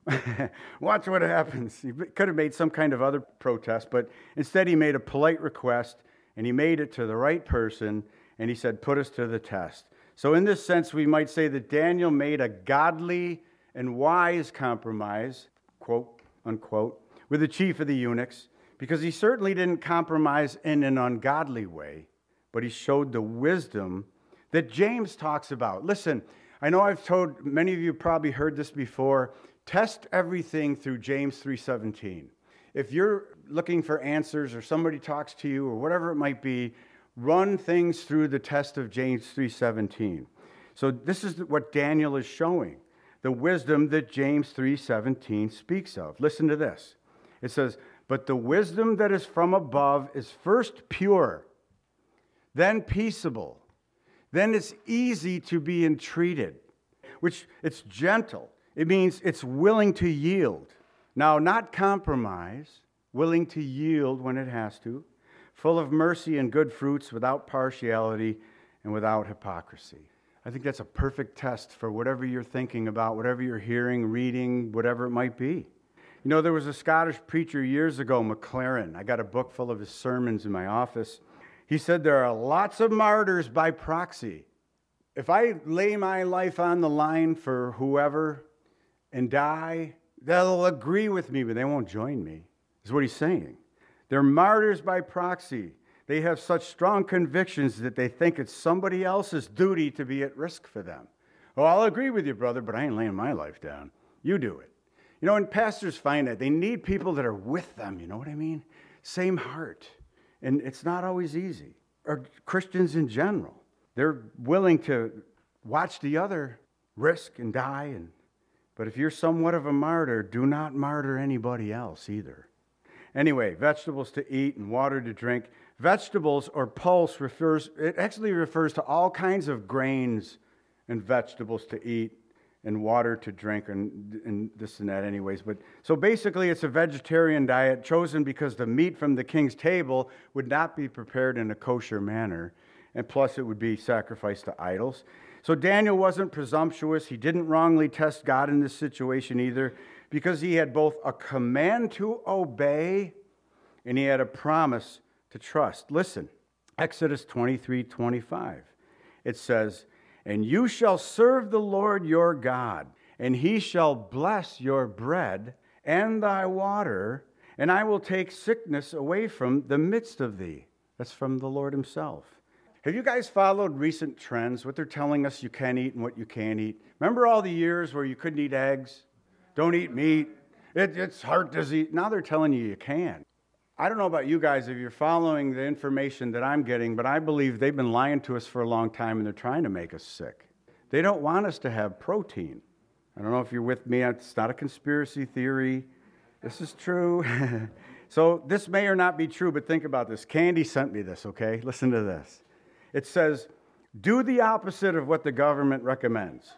Watch what happens. He could have made some kind of other protest, but instead he made a polite request, and he made it to the right person, and he said, put us to the test. So in this sense, we might say that Daniel made a godly and wise compromise, quote, unquote, with the chief of the eunuchs, because he certainly didn't compromise in an ungodly way, but he showed the wisdom that James talks about. Listen, I know I've told, many of you probably heard this before, test everything through James 3:17. If you're looking for answers or somebody talks to you or whatever it might be, run things through the test of James 3:17. So this is what Daniel is showing, the wisdom that James 3:17 speaks of. Listen to this. It says, but the wisdom that is from above is first pure, then peaceable, then it's easy to be entreated, which it's gentle. It means it's willing to yield. Now, not compromise, willing to yield when it has to, full of mercy and good fruits, without partiality and without hypocrisy. I think that's a perfect test for whatever you're thinking about, whatever you're hearing, reading, whatever it might be. You know, there was a Scottish preacher years ago, McLaren. I got a book full of his sermons in my office. He said there are lots of martyrs by proxy. If I lay my life on the line for whoever and die, they'll agree with me, but they won't join me, is what he's saying. They're martyrs by proxy. They have such strong convictions that they think it's somebody else's duty to be at risk for them. Oh, I'll agree with you, brother, but I ain't laying my life down. You do it. You know, and pastors find that. They need people that are with them, you know what I mean? Same heart. And it's not always easy. Or Christians in general. They're willing to watch the other risk and die. But if you're somewhat of a martyr, do not martyr anybody else either. Anyway, vegetables to eat and water to drink. Vegetables or pulse actually refers to all kinds of grains and vegetables to eat and water to drink and this and that anyways. But so basically it's a vegetarian diet chosen because the meat from the king's table would not be prepared in a kosher manner. And plus it would be sacrificed to idols. So Daniel wasn't presumptuous. He didn't wrongly test God in this situation either, because he had both a command to obey and he had a promise to trust. Listen, Exodus 23:25. It says, "And you shall serve the Lord your God, and he shall bless your bread and thy water, and I will take sickness away from the midst of thee." That's from the Lord himself. Have you guys followed recent trends, what they're telling us you can eat and what you can't eat? Remember all the years where you couldn't eat eggs? Don't eat meat. It's heart disease. Now they're telling you can. I don't know about you guys if you're following the information that I'm getting, but I believe they've been lying to us for a long time and they're trying to make us sick. They don't want us to have protein. I don't know if you're with me. It's not a conspiracy theory. This is true. So this may or not be true, but think about this. Candy sent me this, okay? Listen to this. It says, do the opposite of what the government recommends.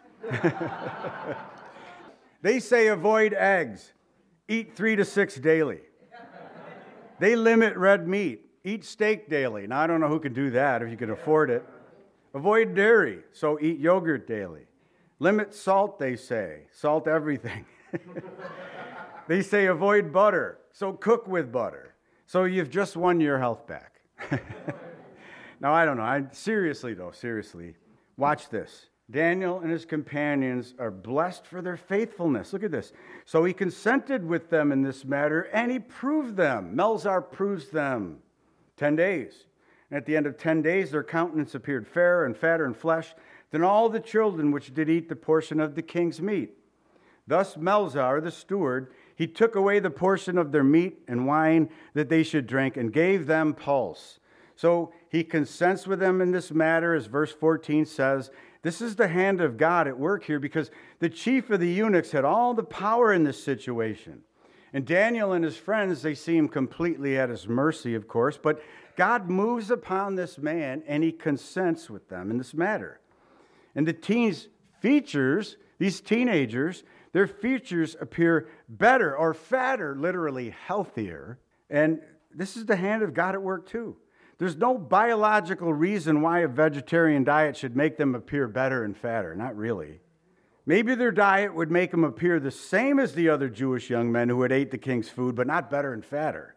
They say avoid eggs. Eat 3 to 6 daily. They limit red meat. Eat steak daily. Now, I don't know who can do that if you can afford it. Avoid dairy, so eat yogurt daily. Limit salt, they say. Salt everything. They say avoid butter, so cook with butter. So you've just won your health back. Now, I don't know. Seriously, watch this. Daniel and his companions are blessed for their faithfulness. Look at this. So he consented with them in this matter, and he proved them. Melzar proves them. 10 days. And at the end of 10 days, their countenance appeared fairer and fatter in flesh than all the children which did eat the portion of the king's meat. Thus Melzar, the steward, he took away the portion of their meat and wine that they should drink, and gave them pulse. So he consents with them in this matter, as verse 14 says. This is the hand of God at work here, because the chief of the eunuchs had all the power in this situation. And Daniel and his friends, they seem completely at his mercy, of course, but God moves upon this man and he consents with them in this matter. And the teens' features, these teenagers, their features appear better or fatter, literally healthier. And this is the hand of God at work too. There's no biological reason why a vegetarian diet should make them appear better and fatter. Not really. Maybe their diet would make them appear the same as the other Jewish young men who had ate the king's food, but not better and fatter.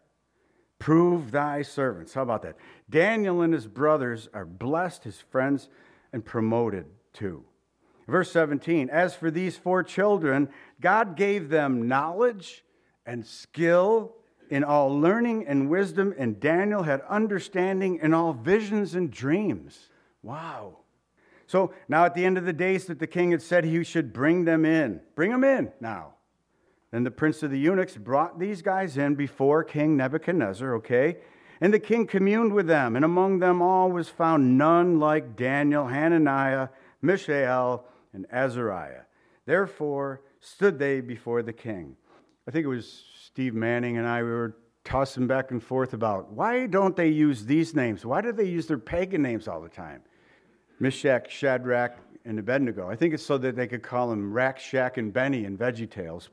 Prove thy servants. How about that? Daniel and his brothers are blessed, his friends, and promoted too. Verse 17, as for these 4 children, God gave them knowledge and skill in all learning and wisdom, and Daniel had understanding in all visions and dreams. Wow. So now at the end of the days that the king had said he should bring them in. Bring them in now. Then the prince of the eunuchs brought these guys in before King Nebuchadnezzar, okay? And the king communed with them, and among them all was found none like Daniel, Hananiah, Mishael, and Azariah. Therefore stood they before the king. I think it was Steve Manning and I, we were tossing back and forth about why don't they use these names? Why do they use their pagan names all the time? Meshach, Shadrach, and Abednego. I think it's so that they could call them Rack, Shack, and Benny in VeggieTales,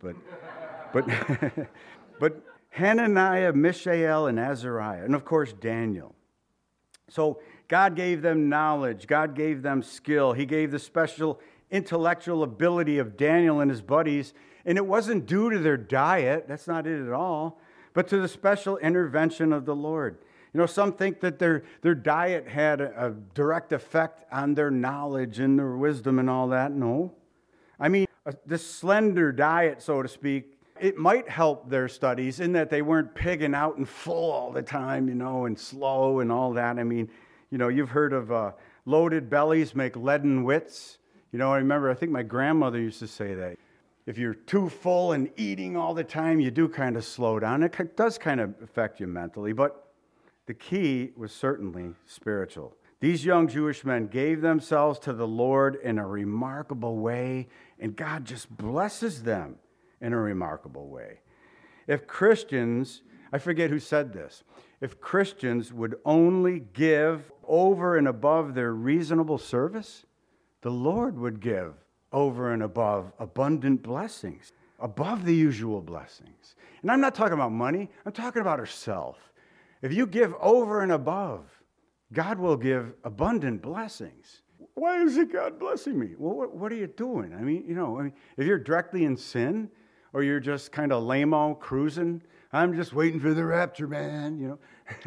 but Hananiah, Mishael, and Azariah, and of course Daniel. So God gave them knowledge. God gave them skill. He gave the special intellectual ability of Daniel and his buddies, and it wasn't due to their diet. That's not it at all, but to the special intervention of the Lord. You know, some think that their diet had a direct effect on their knowledge and their wisdom and all that. No. I mean, this slender diet, so to speak, it might help their studies in that they weren't pigging out and full all the time, and slow and all that. I mean, you've heard of loaded bellies make leaden wits. I remember, I think my grandmother used to say that. If you're too full and eating all the time, you do kind of slow down. It does kind of affect you mentally, but the key was certainly spiritual. These young Jewish men gave themselves to the Lord in a remarkable way, and God just blesses them in a remarkable way. If Christians, I forget who said this, if Christians would only give over and above their reasonable service, the Lord would give over and above abundant blessings, above the usual blessings. And I'm not talking about money, I'm talking about ourselves. If you give over and above, God will give abundant blessings. Why isn't God blessing me? Well, what are you doing? I mean, if you're directly in sin, or you're just kind of lame-o cruising, I'm just waiting for the rapture, man,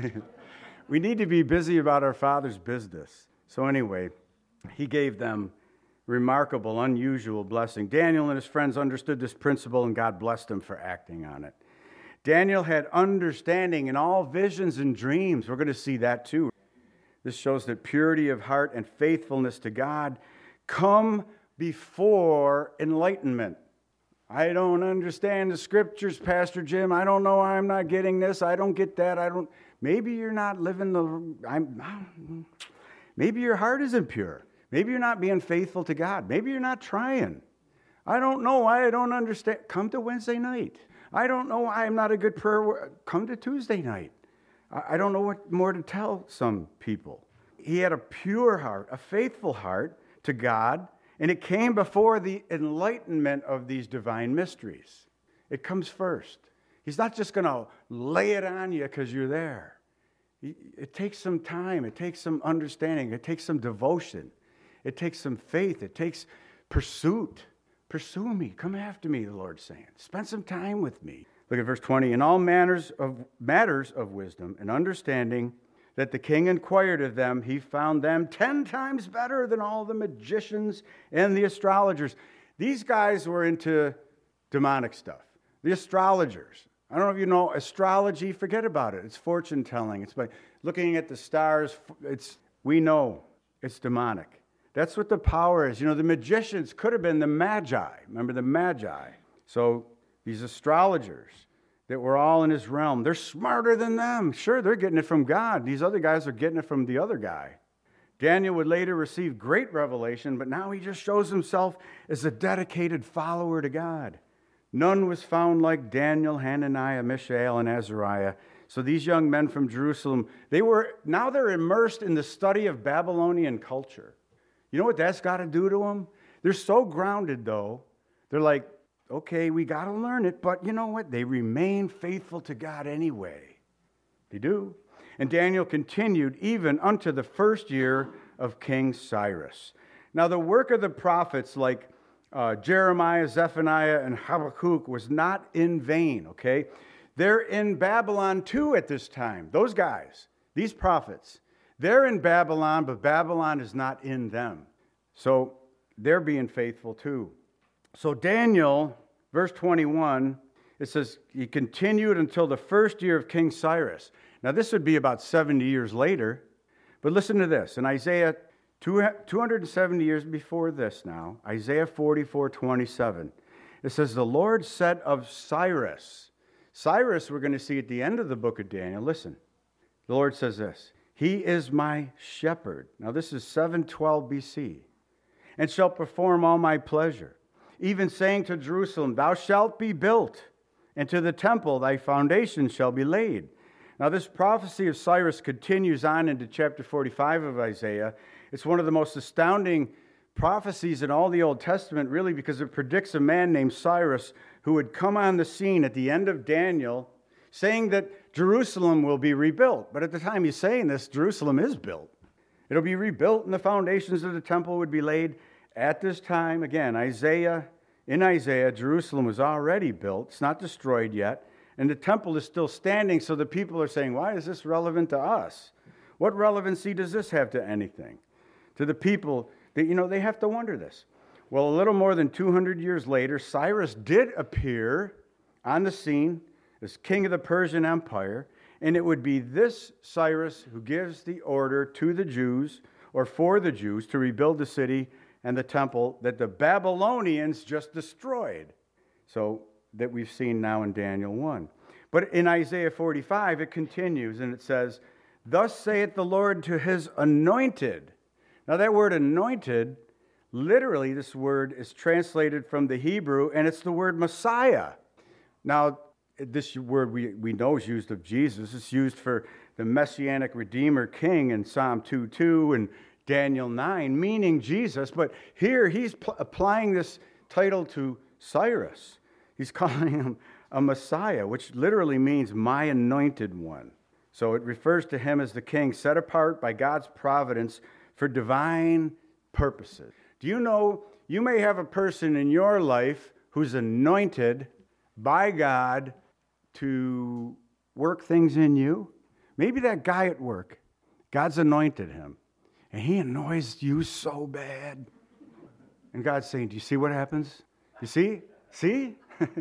We need to be busy about our Father's business. So anyway, he gave them remarkable, unusual blessing. Daniel and his friends understood this principle, and God blessed them for acting on it. Daniel had understanding in all visions and dreams. We're going to see that too. This shows that purity of heart and faithfulness to God come before enlightenment. I don't understand the scriptures, Pastor Jim. I don't know why I'm not getting this. I don't get that. Maybe you're not living maybe your heart isn't pure. Maybe you're not being faithful to God. Maybe you're not trying. I don't know why I don't understand. Come to Wednesday night. I don't know why I'm not a good prayer. Come to Tuesday night. I don't know what more to tell some people. He had a pure heart, a faithful heart to God, and it came before the enlightenment of these divine mysteries. It comes first. He's not just going to lay it on you because you're there. It takes some time. It takes some understanding. It takes some devotion. It takes some faith. It takes pursuit. Pursue me. Come after me, the Lord's saying. Spend some time with me. Look at verse 20. In all matters of wisdom and understanding that the king inquired of them, he found them 10 times better than all the magicians and the astrologers. These guys were into demonic stuff. The astrologers. I don't know if you know astrology. Forget about it. It's fortune telling. It's by looking at the stars. We know it's demonic. That's what the power is. The magicians could have been the magi. Remember the magi? So these astrologers that were all in his realm, they're smarter than them. Sure, they're getting it from God. These other guys are getting it from the other guy. Daniel would later receive great revelation, but now he just shows himself as a dedicated follower to God. None was found like Daniel, Hananiah, Mishael, and Azariah. So these young men from Jerusalem, they're immersed in the study of Babylonian culture. You know what that's got to do to them? They're so grounded, though. They're like, okay, we got to learn it, but you know what? They remain faithful to God anyway. They do. And Daniel continued even unto the first year of King Cyrus. Now, the work of the prophets like Jeremiah, Zephaniah, and Habakkuk was not in vain, okay? They're in Babylon too at this time. Those guys, these prophets, they're in Babylon, but Babylon is not in them. So they're being faithful too. So Daniel, verse 21, it says, he continued until the first year of King Cyrus. Now this would be about 70 years later. But listen to this. In Isaiah 270 years before this now, Isaiah 44:27, it says, the Lord said of Cyrus. Cyrus, we're going to see at the end of the book of Daniel. Listen, the Lord says this. He is my shepherd. Now this is 712 BC. And shall perform all my pleasure. Even saying to Jerusalem, thou shalt be built, and to the temple thy foundation shall be laid. Now this prophecy of Cyrus continues on into chapter 45 of Isaiah. It's one of the most astounding prophecies in all the Old Testament, really, because it predicts a man named Cyrus who would come on the scene at the end of Daniel, saying that Jerusalem will be rebuilt. But at the time he's saying this, Jerusalem is built. It'll be rebuilt, and the foundations of the temple would be laid. At this time, again, in Isaiah, Jerusalem was already built. It's not destroyed yet. And the temple is still standing, so the people are saying, why is this relevant to us? What relevancy does this have to anything? To the people, they have to wonder this. Well, a little more than 200 years later, Cyrus did appear on the scene as king of the Persian Empire, and it would be this Cyrus who gives the order to the Jews, or for the Jews, to rebuild the city and the temple that the Babylonians just destroyed. So that we've seen now in Daniel 1. But in Isaiah 45, it continues, and it says, thus saith the Lord to his anointed. Now that word anointed, literally this word is translated from the Hebrew, and it's the word Messiah. Now, this word we know is used of Jesus. It's used for the Messianic Redeemer King in Psalm 2:2 and Daniel 9, meaning Jesus. But here he's applying this title to Cyrus. He's calling him a Messiah, which literally means my anointed one. So it refers to him as the king set apart by God's providence for divine purposes. Do you know you may have a person in your life who's anointed by God to work things in you? Maybe that guy at work, God's anointed him, and he annoys you so bad. And God's saying, do you see what happens? You see? See?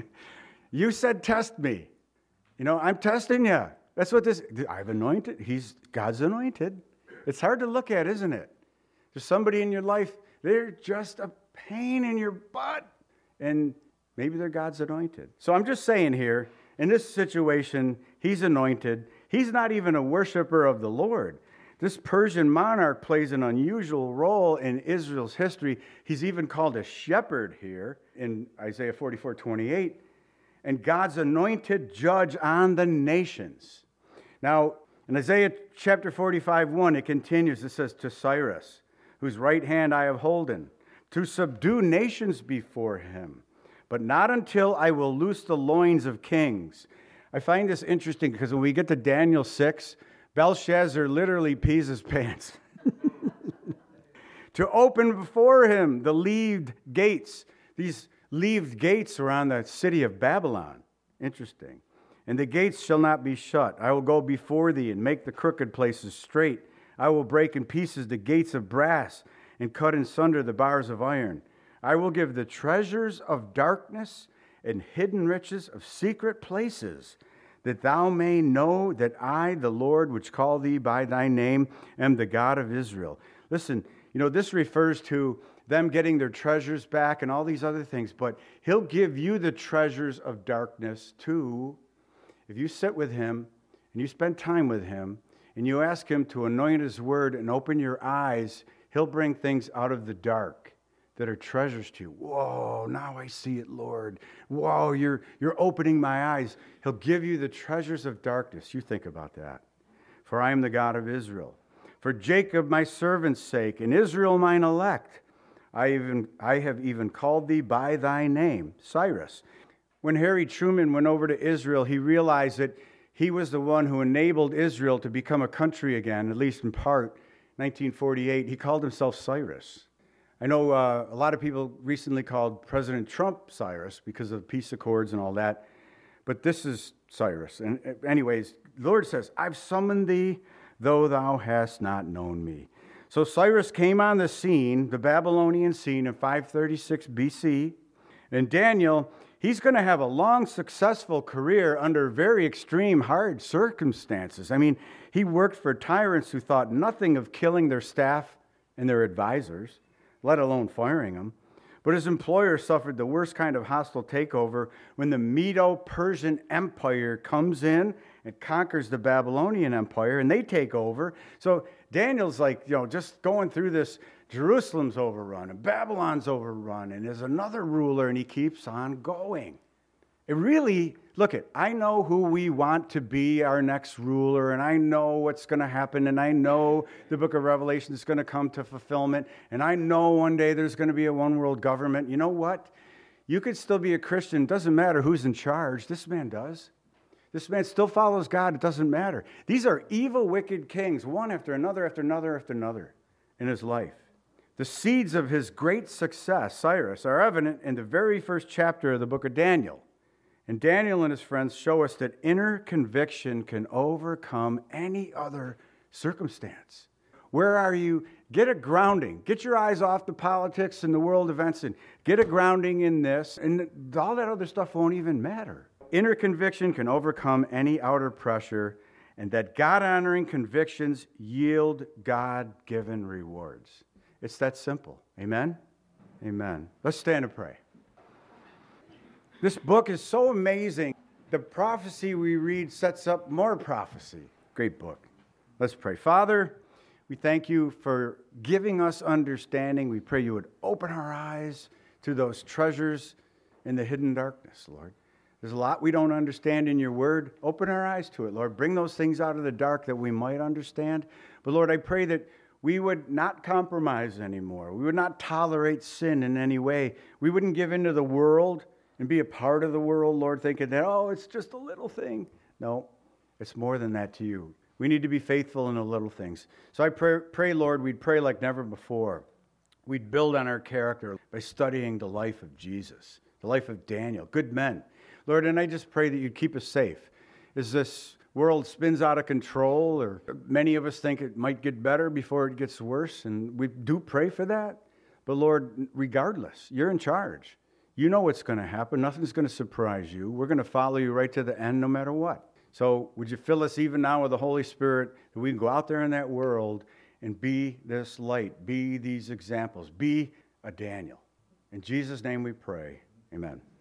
You said test me. I'm testing you. That's what I've anointed. God's anointed. It's hard to look at, isn't it? There's somebody in your life, they're just a pain in your butt. And maybe they're God's anointed. So I'm just saying here, in this situation, he's anointed. He's not even a worshiper of the Lord. This Persian monarch plays an unusual role in Israel's history. He's even called a shepherd here in Isaiah 44:28, and God's anointed judge on the nations. Now, in Isaiah chapter 45:1, it continues. It says, to Cyrus, whose right hand I have holden, to subdue nations before him, but not until I will loose the loins of kings. I find this interesting because when we get to Daniel 6, Belshazzar literally pees his pants. To open before him the leaved gates. These leaved gates are on the city of Babylon. Interesting. And the gates shall not be shut. I will go before thee and make the crooked places straight. I will break in pieces the gates of brass and cut in sunder the bars of iron. I will give the treasures of darkness and hidden riches of secret places, that thou may know that I, the Lord, which call thee by thy name, am the God of Israel. Listen, this refers to them getting their treasures back and all these other things, but he'll give you the treasures of darkness too. If you sit with him and you spend time with him and you ask him to anoint his word and open your eyes, he'll bring things out of the dark that are treasures to you. Whoa, now I see it, Lord. Whoa, you're opening my eyes. He'll give you the treasures of darkness. You think about that. For I am the God of Israel. For Jacob my servant's sake, and Israel mine elect, I have even called thee by thy name, Cyrus. When Harry Truman went over to Israel, he realized that he was the one who enabled Israel to become a country again, at least in part. 1948, he called himself Cyrus. I know a lot of people recently called President Trump Cyrus because of peace accords and all that, but this is Cyrus. And anyways, the Lord says, I've summoned thee, though thou hast not known me. So Cyrus came on the scene, the Babylonian scene, in 536 BC. And Daniel, he's going to have a long, successful career under very extreme, hard circumstances. I mean, he worked for tyrants who thought nothing of killing their staff and their advisors, let alone firing them. But his employer suffered the worst kind of hostile takeover when the Medo-Persian Empire comes in and conquers the Babylonian Empire, and they take over. So Daniel's like, just going through this. Jerusalem's overrun, and Babylon's overrun, and there's another ruler, and he keeps on going. It really, I know who we want to be our next ruler, and I know what's going to happen, and I know the book of Revelation is going to come to fulfillment, and I know one day there's going to be a one-world government. You know what? You could still be a Christian. It doesn't matter who's in charge. This man does. This man still follows God. It doesn't matter. These are evil, wicked kings, one after another, after another, after another. in his life. The seeds of his great success, Cyrus, are evident in the very first chapter of the book of Daniel. And Daniel and his friends show us that inner conviction can overcome any other circumstance. Where are you? Get a grounding. Get your eyes off the politics and the world events and get a grounding in this, and all that other stuff won't even matter. Inner conviction can overcome any outer pressure, and that God-honoring convictions yield God-given rewards. It's that simple. Amen? Amen. Let's stand and pray. This book is so amazing. The prophecy we read sets up more prophecy. Great book. Let's pray. Father, we thank you for giving us understanding. We pray you would open our eyes to those treasures in the hidden darkness, Lord. There's a lot we don't understand in your word. Open our eyes to it, Lord. Bring those things out of the dark that we might understand. But Lord, I pray that we would not compromise anymore. We would not tolerate sin in any way. We wouldn't give into the world and be a part of the world, Lord, thinking that, oh, it's just a little thing. No, it's more than that to you. We need to be faithful in the little things. So I pray, Lord, we'd pray like never before. We'd build on our character by studying the life of Jesus, the life of Daniel, good men. Lord, and I just pray that you'd keep us safe. As this world spins out of control, or many of us think it might get better before it gets worse, and we do pray for that. But Lord, regardless, you're in charge. You know what's going to happen. Nothing's going to surprise you. We're going to follow you right to the end no matter what. So would you fill us even now with the Holy Spirit that we can go out there in that world and be this light, be these examples, be a Daniel. In Jesus' name we pray. Amen.